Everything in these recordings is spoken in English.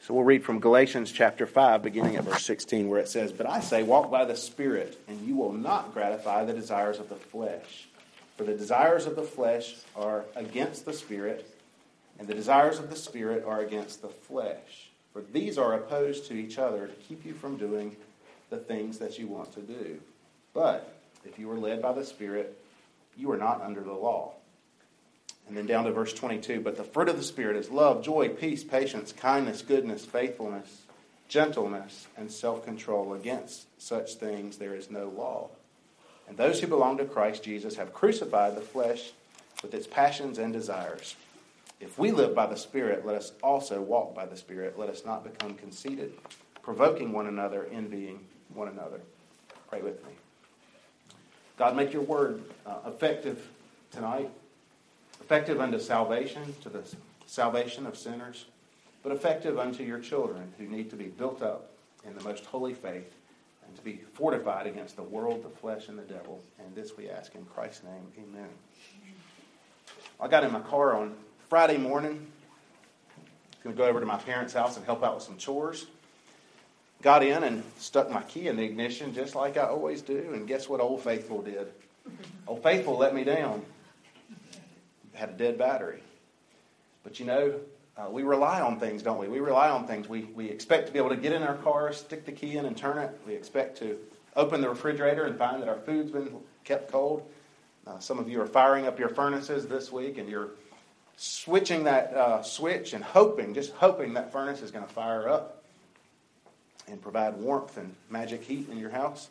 So we'll read from Galatians chapter 5, beginning at verse 16, where it says, "But I say, walk by the Spirit, and you will not gratify the desires of the flesh. For the desires of the flesh are against the Spirit, and the desires of the Spirit are against the flesh. For these are opposed to each other to keep you from doing the things that you want to do. But if you are led by the Spirit, you are not under the law." And then down to verse 22, "But the fruit of the Spirit is love, joy, peace, patience, kindness, goodness, faithfulness, gentleness, and self-control. Against such things there is no law. And those who belong to Christ Jesus have crucified the flesh with its passions and desires. If we live by the Spirit, let us also walk by the Spirit. Let us not become conceited, provoking one another, envying one another." Pray with me. God, make your word effective tonight. Effective unto salvation, to the salvation of sinners, but effective unto your children who need to be built up in the most holy faith and to be fortified against the world, the flesh, and the devil. And this we ask in Christ's name, amen. I got in my car on Friday morning. I was going to go over to my parents' house and help out with some chores. Got in and stuck my key in the ignition just like I always do. And guess what Old Faithful did? Old Faithful let me down. Had a dead battery. But you know, we rely on things, don't we? We rely on things. We expect to be able to get in our car, stick the key in and turn it. We expect to open the refrigerator and find that our food's been kept cold. Some of you are firing up your furnaces this week and you're switching that switch and just hoping that furnace is going to fire up and provide warmth and magic heat in your house.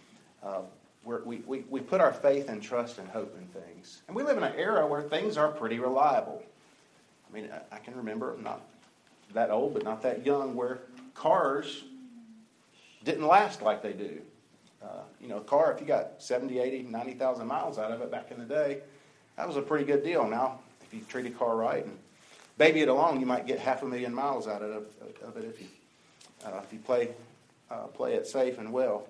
We put our faith and trust and hope in things. And we live in an era where things are pretty reliable. I mean, I can remember, I'm not that old, but not that young, where cars didn't last like they do. A car, if you got 70, 80, 90,000 miles out of it back in the day, that was a pretty good deal. Now, if you treat a car right and baby it along, you might get 500,000 miles out of it if you play it safe and well.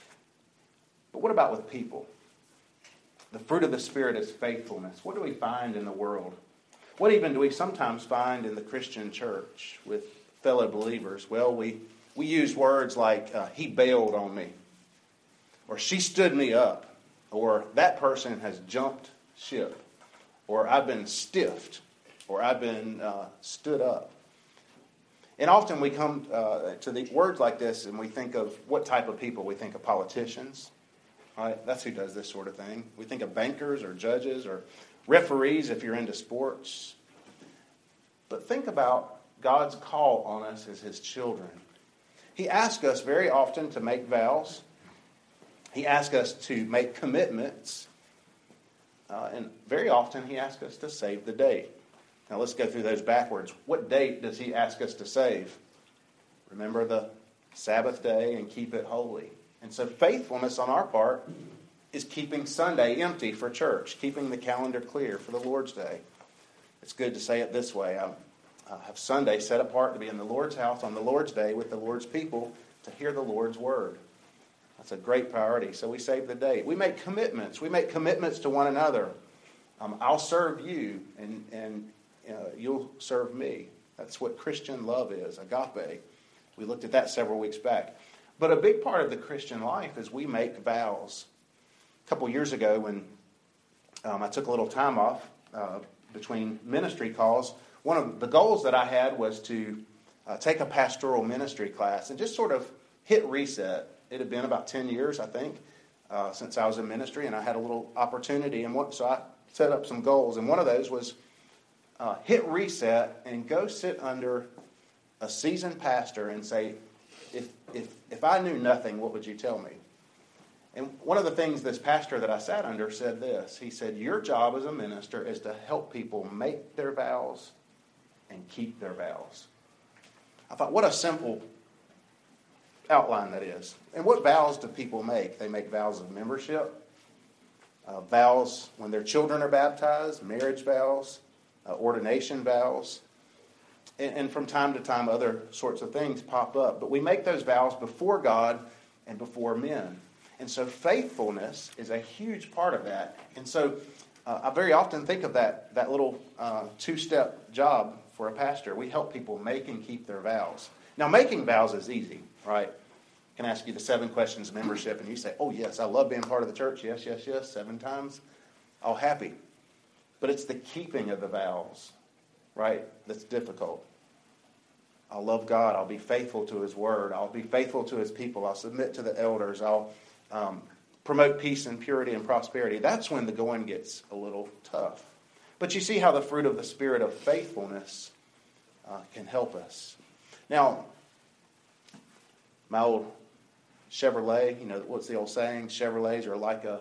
But what about with people? The fruit of the Spirit is faithfulness. What do we find in the world? What even do we sometimes find in the Christian church with fellow believers? Well, we use words like, he bailed on me, or she stood me up, or that person has jumped ship, or I've been stiffed, or I've been stood up. And often we come to the words like this and we think of what type of people? We think of politicians. Right? That's who does this sort of thing. We think of bankers or judges or referees if you're into sports. But think about God's call on us as His children. He asks us very often to make vows. He asks us to make commitments. And very often He asks us to save the date. Now let's go through those backwards. What date does He ask us to save? Remember the Sabbath day and keep it holy. And so faithfulness on our part is keeping Sunday empty for church, keeping the calendar clear for the Lord's Day. It's good to say it this way. I have Sunday set apart to be in the Lord's house on the Lord's Day with the Lord's people to hear the Lord's word. That's a great priority. So we save the date. We make commitments. We make commitments to one another. I'll serve you and you'll serve me. That's what Christian love is, agape. We looked at that several weeks back. But a big part of the Christian life is we make vows. A couple years ago when I took a little time off between ministry calls, one of the goals that I had was to take a pastoral ministry class and just sort of hit reset. It had been about 10 years, I think, since I was in ministry, and I had a little opportunity. So I set up some goals, and one of those was hit reset and go sit under a seasoned pastor and say, if I knew nothing, what would you tell me? And one of the things this pastor that I sat under said this. He said, your job as a minister is to help people make their vows and keep their vows. I thought, what a simple outline that is. And what vows do people make? They make vows of membership, vows when their children are baptized, marriage vows, ordination vows. And from time to time, other sorts of things pop up. But we make those vows before God and before men. And so faithfulness is a huge part of that. And so I very often think of that little two-step job for a pastor. We help people make and keep their vows. Now, making vows is easy, right? I can ask you the 7 questions of membership, and you say, oh, yes, I love being part of the church. Yes, yes, yes, 7 times. All happy. But it's the keeping of the vows, right, that's difficult. I'll love God. I'll be faithful to His Word. I'll be faithful to His people. I'll submit to the elders. I'll promote peace and purity and prosperity. That's when the going gets a little tough. But you see how the fruit of the Spirit of faithfulness can help us. Now, my old Chevrolet, what's the old saying? Chevrolets are like a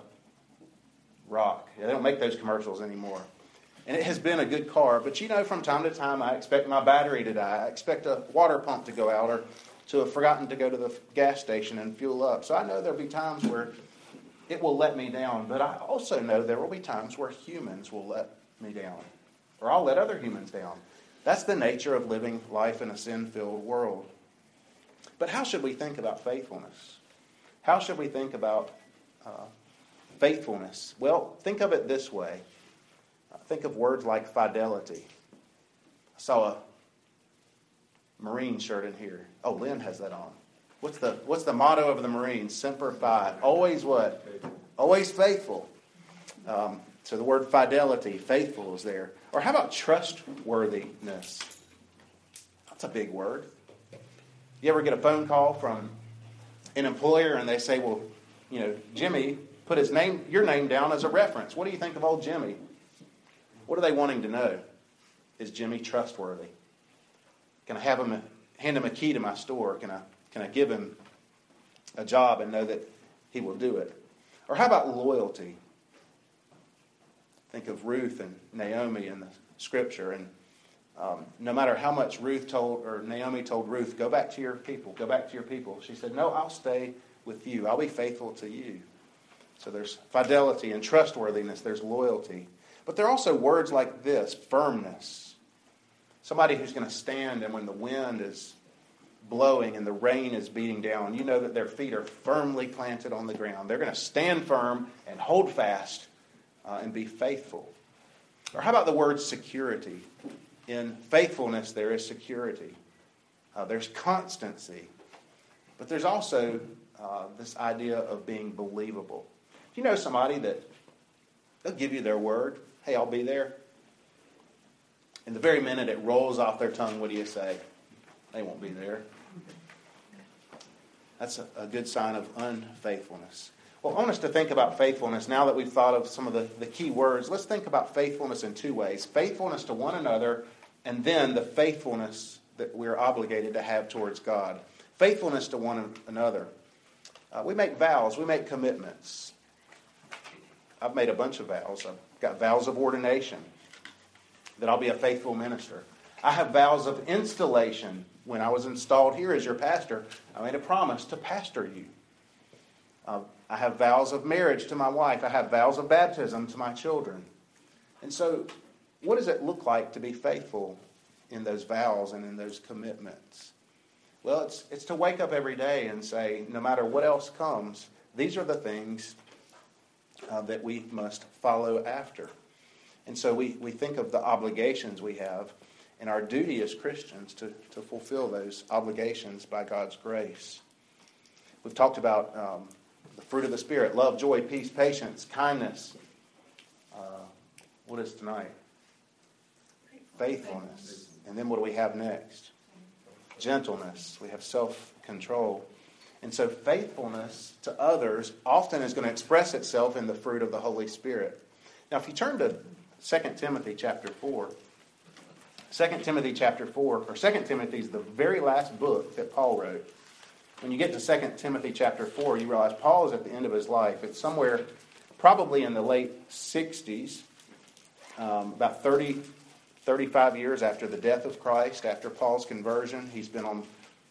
rock. Yeah, they don't make those commercials anymore. And it has been a good car, but from time to time I expect my battery to die. I expect a water pump to go out or to have forgotten to go to the gas station and fuel up. So I know there'll be times where it will let me down, but I also know there will be times where humans will let me down, or I'll let other humans down. That's the nature of living life in a sin-filled world. But how should we think about faithfulness? How should we think about faithfulness? Well, think of it this way. Think of words like fidelity. I saw a Marine shirt in here. Oh, Lynn has that on. What's the motto of the Marines? Semper Fi. Always what? Always faithful. So the word fidelity, faithful, is there. Or how about trustworthiness? That's a big word. You ever get a phone call from an employer and they say, well, Jimmy put your name down as a reference. What do you think of old Jimmy? What are they wanting to know? Is Jimmy trustworthy? Can I hand him a key to my store? Can I give him a job and know that he will do it? Or how about loyalty? Think of Ruth and Naomi in the scripture, and no matter how much Naomi told Ruth, go back to your people, go back to your people. She said, no, I'll stay with you. I'll be faithful to you. So there's fidelity and trustworthiness. There's loyalty. But there are also words like this, firmness. Somebody who's going to stand, and when the wind is blowing and the rain is beating down, you know that their feet are firmly planted on the ground. They're going to stand firm and hold fast and be faithful. Or how about the word security? In faithfulness, there is security. There's constancy. But there's also this idea of being believable. Do you know somebody that they'll give you their word? Hey, I'll be there. And the very minute it rolls off their tongue, what do you say? They won't be there. That's a good sign of unfaithfulness. Well, I want us to think about faithfulness now that we've thought of some of the key words. Let's think about faithfulness in 2 ways. Faithfulness to one another, and then the faithfulness that we're obligated to have towards God. Faithfulness to one another. We make vows. We make commitments. I've made a bunch of vows. I've got vows of ordination, that I'll be a faithful minister. I have vows of installation. When I was installed here as your pastor, I made a promise to pastor you. I have vows of marriage to my wife. I have vows of baptism to my children. And so, what does it look like to be faithful in those vows and in those commitments? Well, it's to wake up every day and say, no matter what else comes, these are the things that we must follow after. And so we think of the obligations we have and our duty as Christians to fulfill those obligations by God's grace. We've talked about the fruit of the Spirit: love, joy, peace, patience, kindness. What is tonight? Faithfulness. And then what do we have next? Gentleness. We have self-control. And so faithfulness to others often is going to express itself in the fruit of the Holy Spirit. Now, if you turn to 2 Timothy chapter 4, 2 Timothy chapter 4, or 2 Timothy is the very last book that Paul wrote. When you get to 2 Timothy chapter 4, you realize Paul is at the end of his life. It's somewhere probably in the late 60s, about 35 years after the death of Christ, after Paul's conversion. He's been on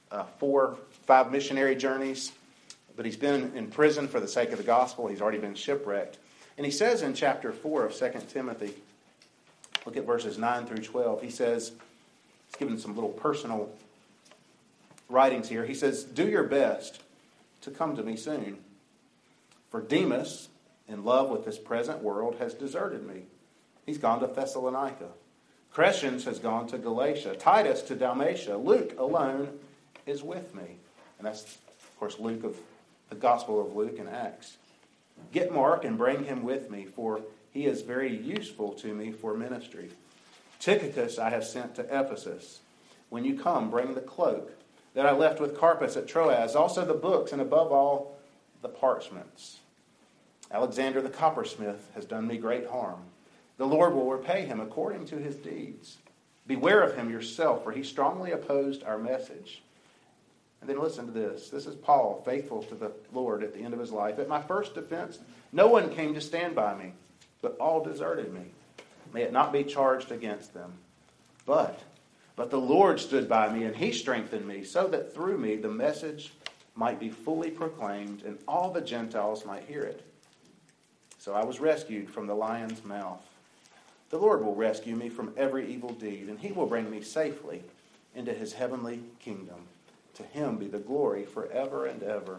4-5 missionary journeys, but he's been in prison for the sake of the gospel. He's already been shipwrecked. And he says in chapter 4 of 2 Timothy, look at verses 9 through 12. He says, he's given some little personal writings here. He says, do your best to come to me soon. For Demas, in love with this present world, has deserted me. He's gone to Thessalonica. Crescens has gone to Galatia. Titus to Dalmatia. Luke alone is with me. And that's, of course, Luke of the Gospel of Luke and Acts. Get Mark and bring him with me, for he is very useful to me for ministry. Tychicus I have sent to Ephesus. When you come, bring the cloak that I left with Carpus at Troas, also the books, and above all, the parchments. Alexander the coppersmith has done me great harm. The Lord will repay him according to his deeds. Beware of him yourself, for he strongly opposed our message. And then listen to this. This is Paul, faithful to the Lord at the end of his life. At my first defense, no one came to stand by me, but all deserted me. May it not be charged against them. But the Lord stood by me, and he strengthened me, so that through me the message might be fully proclaimed, and all the Gentiles might hear it. So I was rescued from the lion's mouth. The Lord will rescue me from every evil deed, and he will bring me safely into his heavenly kingdom. To him be the glory forever and ever.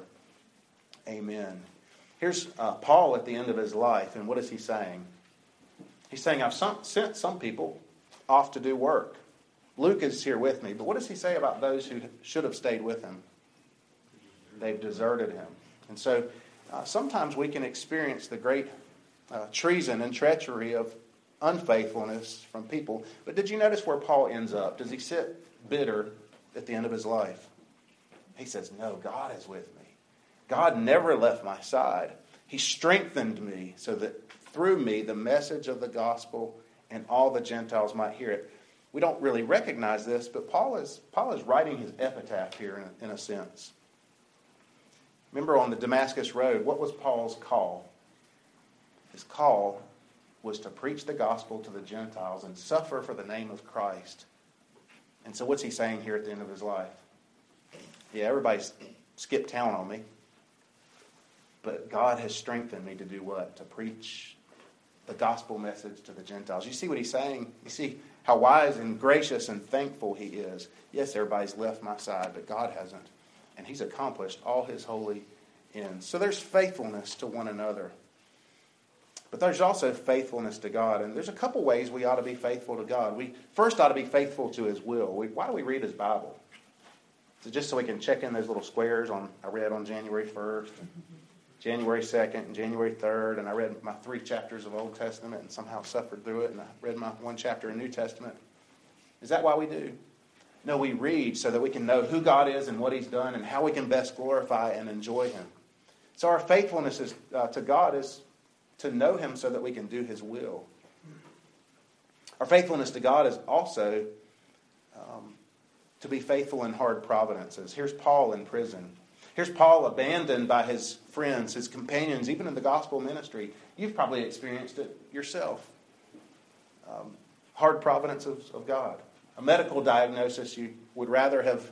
Amen. Here's Paul at the end of his life, and what is he saying? He's saying, I've sent some people off to do work. Luke is here with me, but what does he say about those who should have stayed with him? They've deserted him. And so sometimes we can experience the great treason and treachery of unfaithfulness from people. But did you notice where Paul ends up? Does he sit bitter at the end of his life? He says, no, God is with me. God never left my side. He strengthened me so that through me the message of the gospel and all the Gentiles might hear it. We don't really recognize this, but Paul is writing his epitaph here in a sense. Remember on the Damascus Road, what was Paul's call? His call was to preach the gospel to the Gentiles and suffer for the name of Christ. And so what's he saying here at the end of his life? Yeah, everybody's skipped town on me. But God has strengthened me to do what? To preach the gospel message to the Gentiles. You see what he's saying? You see how wise and gracious and thankful he is. Yes, everybody's left my side, but God hasn't. And he's accomplished all his holy ends. So there's faithfulness to one another. But there's also faithfulness to God. And there's a couple ways we ought to be faithful to God. We first ought to be faithful to his will. Why do we read his Bible? Is it just so we can check in those little squares I read on January 1st, January 2nd, and January 3rd, and I read my 3 chapters of Old Testament and somehow suffered through it, and I read my 1 chapter in New Testament? Is that why we do? No, we read so that we can know who God is and what he's done and how we can best glorify and enjoy him. So our faithfulness to God is to know him so that we can do his will. Our faithfulness to God is also to be faithful in hard providences. Here's Paul in prison. Here's Paul abandoned by his friends, his companions, even in the gospel ministry. You've probably experienced it yourself. Hard providence of God. A medical diagnosis you would rather have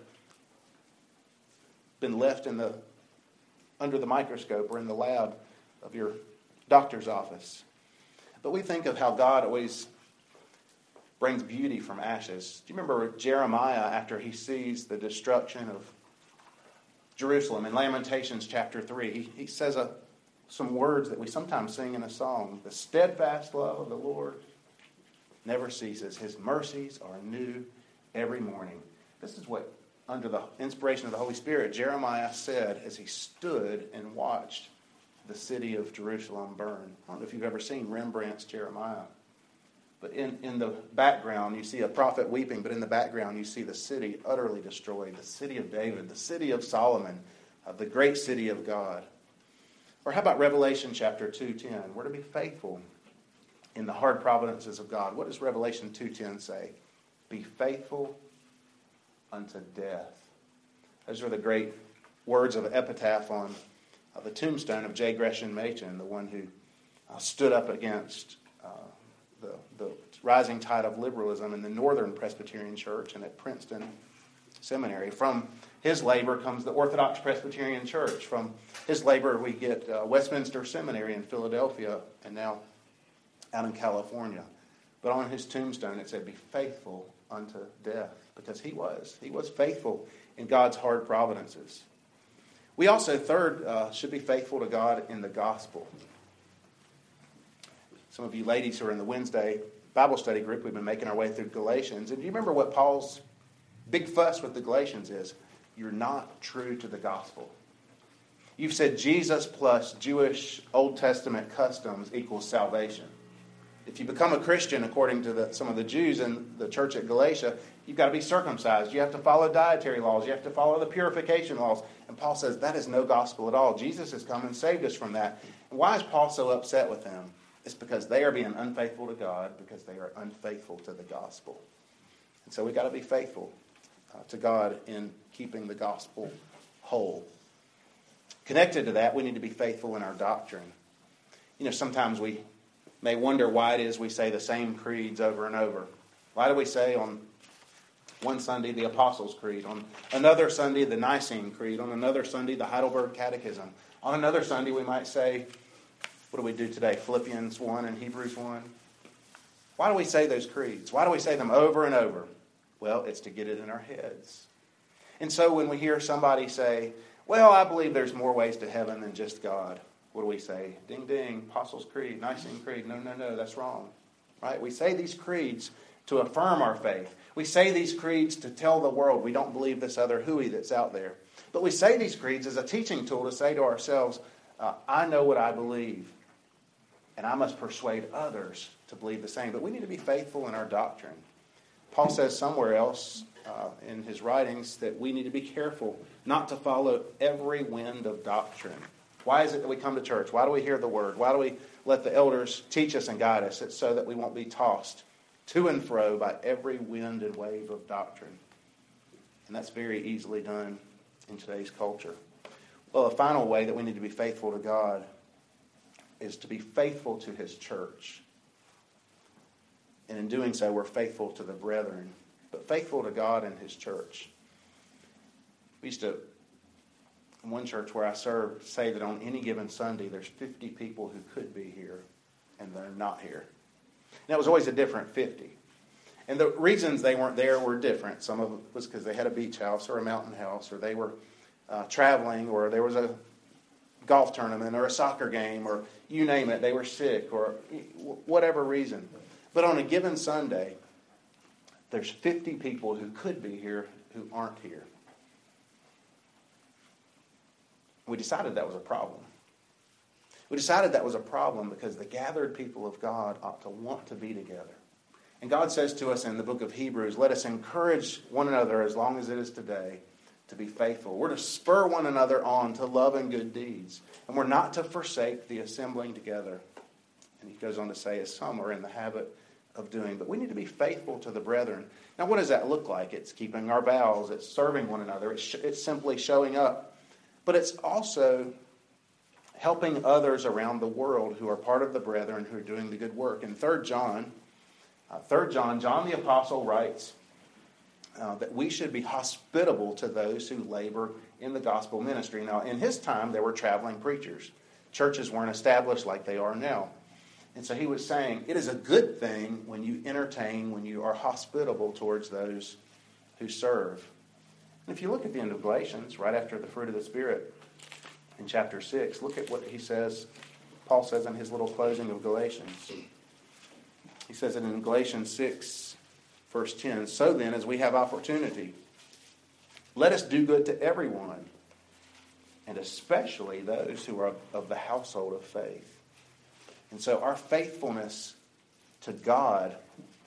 been left under the microscope or in the lab of your doctor's office. But we think of how God always brings beauty from ashes. Do you remember Jeremiah after he sees the destruction of Jerusalem in Lamentations chapter 3? He says some words that we sometimes sing in a song. The steadfast love of the Lord never ceases. His mercies are new every morning. This is what, under the inspiration of the Holy Spirit, Jeremiah said as he stood and watched the city of Jerusalem burn. I don't know if you've ever seen Rembrandt's Jeremiah. But in the background, you see a prophet weeping, but in the background, you see the city utterly destroyed, the city of David, the city of Solomon, the great city of God. Or how about Revelation chapter 2:10? We're to be faithful in the hard providences of God. What does Revelation 2:10 say? Be faithful unto death. Those are the great words of epitaph on the tombstone of J. Gresham Machen, the one who stood up against the rising tide of liberalism in the Northern Presbyterian Church and at Princeton Seminary. From his labor comes the Orthodox Presbyterian Church. From his labor we get Westminster Seminary in Philadelphia and now out in California. But on his tombstone it said, be faithful unto death, because he was faithful in God's hard providences. We also, third, should be faithful to God in the gospel. Some of you ladies who are in the Wednesday Bible study group, we've been making our way through Galatians. And do you remember what Paul's big fuss with the Galatians is? You're not true to the gospel. You've said Jesus plus Jewish Old Testament customs equals salvation. If you become a Christian, according to some of the Jews in the church at Galatia, you've got to be circumcised. You have to follow dietary laws. You have to follow the purification laws. And Paul says that is no gospel at all. Jesus has come and saved us from that. And why is Paul so upset with them? It's because they are being unfaithful to God, because they are unfaithful to the gospel. And so we've got to be faithful to God in keeping the gospel whole. Connected to that, we need to be faithful in our doctrine. You know, sometimes we may wonder why it is we say the same creeds over and over. Why do we say on one Sunday the Apostles' Creed, on another Sunday the Nicene Creed, on another Sunday the Heidelberg Catechism, on another Sunday we might say, what do we do today, Philippians 1 and Hebrews 1? Why do we say those creeds? Why do we say them over and over? Well, it's to get it in our heads. And so when we hear somebody say, well, I believe there's more ways to heaven than just God, what do we say? Ding, ding, Apostles' Creed, Nicene Creed. No, that's wrong. Right? We say these creeds to affirm our faith. We say these creeds to tell the world we don't believe this other hooey that's out there. But we say these creeds as a teaching tool to say to ourselves, I know what I believe, and I must persuade others to believe the same. But we need to be faithful in our doctrine. Paul says somewhere else in his writings that we need to be careful not to follow every wind of doctrine. Why is it that we come to church? Why do we hear the word? Why do we let the elders teach us and guide us? It's so that we won't be tossed to and fro by every wind and wave of doctrine. And that's very easily done in today's culture. Well, the final way that we need to be faithful to God is to be faithful to His church. And in doing so, we're faithful to the brethren, but faithful to God and His church. We used to, in one church where I served, say that on any given Sunday, there's 50 people who could be here, and they're not here. And it was always a different 50. And the reasons they weren't there were different. Some of it was because they had a beach house or a mountain house, or they were traveling, or there was a golf tournament or a soccer game, or you name it, they were sick, or whatever reason. But on a given Sunday, there's 50 people who could be here who aren't here. We decided that was a problem. We decided that was a problem because the gathered people of God ought to want to be together. And God says to us in the book of Hebrews, let us encourage one another as long as it is today to be faithful. We're to spur one another on to love and good deeds. And we're not to forsake the assembling together. And he goes on to say, as some are in the habit of doing. But we need to be faithful to the brethren. Now, what does that look like? It's keeping our vows. It's serving one another. It's simply showing up. But it's also helping others around the world who are part of the brethren who are doing the good work. In 3 John, John the Apostle writes that we should be hospitable to those who labor in the gospel ministry. Now, in his time, there were traveling preachers. Churches weren't established like they are now. And so he was saying, it is a good thing when you entertain, when you are hospitable towards those who serve. And if you look at the end of Galatians, right after the fruit of the Spirit, in chapter 6, look at what he says, Paul says in his little closing of Galatians. He says it in Galatians 6, verse 10, so then, as we have opportunity, let us do good to everyone, and especially those who are of the household of faith. And so our faithfulness to God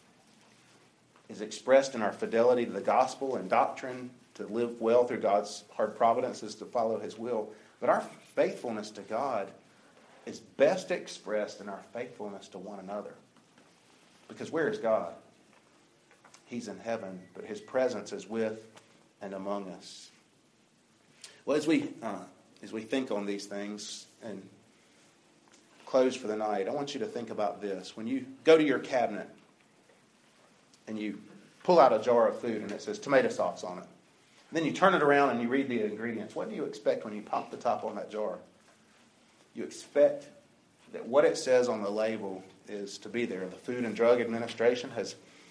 is expressed in our fidelity to the gospel and doctrine. To live well through God's hard providence is to follow His will. But our faithfulness to God is best expressed in our faithfulness to one another. Because where is God? He's in heaven, but His presence is with and among us. Well, as we think on these things and close for the night, I want you to think about this. When you go to your cabinet and you pull out a jar of food and it says tomato sauce on it, then you turn it around and you read the ingredients. What do you expect when you pop the top on that jar? You expect that what it says on the label is to be there. The Food and Drug Administration has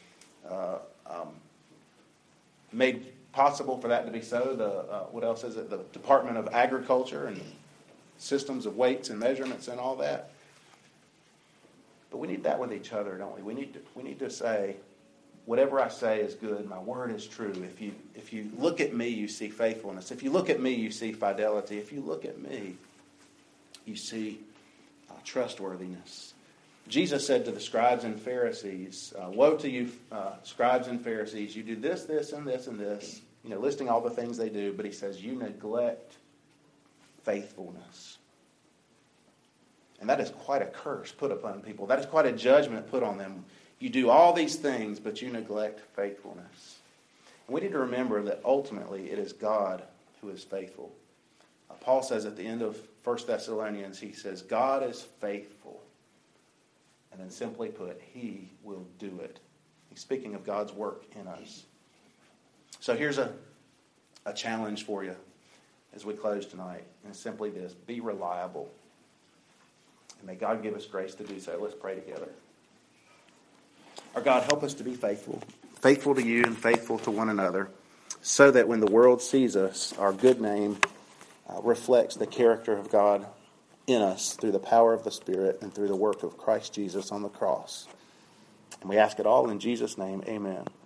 made possible for that to be so. What else is it? The Department of Agriculture and systems of weights and measurements and all that. But we need that with each other, don't we? We need to say, whatever I say is good. My word is true. If you look at me, you see faithfulness. If you look at me, you see fidelity. If you look at me, you see trustworthiness. Jesus said to the scribes and Pharisees, woe to you, scribes and Pharisees. You do this, this, and this, and this. Listing all the things they do. But he says, you neglect faithfulness. And that is quite a curse put upon people. That is quite a judgment put on them. You do all these things, but you neglect faithfulness. And we need to remember that ultimately it is God who is faithful. Paul says at the end of 1 Thessalonians, he says, God is faithful. And then simply put, he will do it. He's speaking of God's work in us. So here's a challenge for you as we close tonight. And it's simply this: be reliable. And may God give us grace to do so. Let's pray together. Our God, help us to be faithful. Faithful to you and faithful to one another, so that when the world sees us, our good name reflects the character of God in us through the power of the Spirit and through the work of Christ Jesus on the cross. And we ask it all in Jesus' name. Amen.